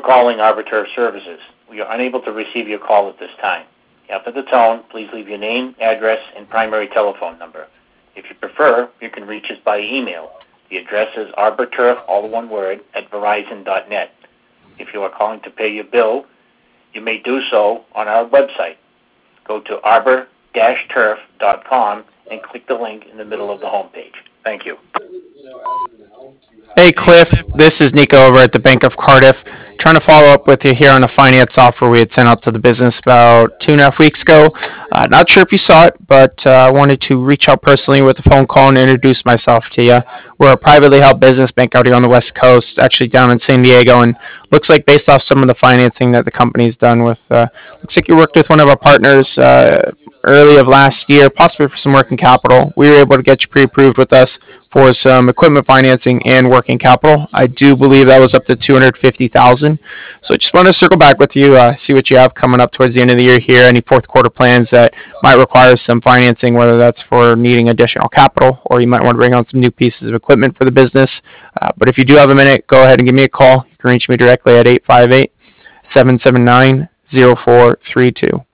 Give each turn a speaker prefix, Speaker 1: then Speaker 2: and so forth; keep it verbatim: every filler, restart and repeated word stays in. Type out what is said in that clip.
Speaker 1: calling Arbiter Services. We are unable to receive your call at this time. After the tone, please leave your name, address, and primary telephone number. If you prefer, you can reach us by email. The address is arbiter, all one word, at verizon dot net. If you are calling to pay your bill, you may do so on our website. Go to arbor dash turf dot com and click the link in the middle of the homepage. Thank you.
Speaker 2: Hey Cliff, this is Nico over at the Bank of Cardiff. Trying to follow up with you here on a finance offer we had sent out to the business about two and a half weeks ago. Uh, not sure if you saw it, but uh, I wanted to reach out personally with a phone call and introduce myself to you. We're a privately held business bank out here on the West Coast, actually down in San Diego, and looks like based off some of the financing that the company's done with, uh, looks like you worked with one of our partners uh, early of last year, possibly for some working capital. We were able to get you pre-approved with us for some equipment financing and working capital. I do believe that was up to two hundred fifty thousand dollars. So I just wanted to circle back with you, uh, see what you have coming up towards the end of the year here, any fourth quarter plans that might require some financing, whether that's for needing additional capital or you might want to bring on some new pieces of equipment for the business. Uh, but if you do have a minute, go ahead and give me a call. You can reach me directly at eight five eight, seven seven nine, zero four three two.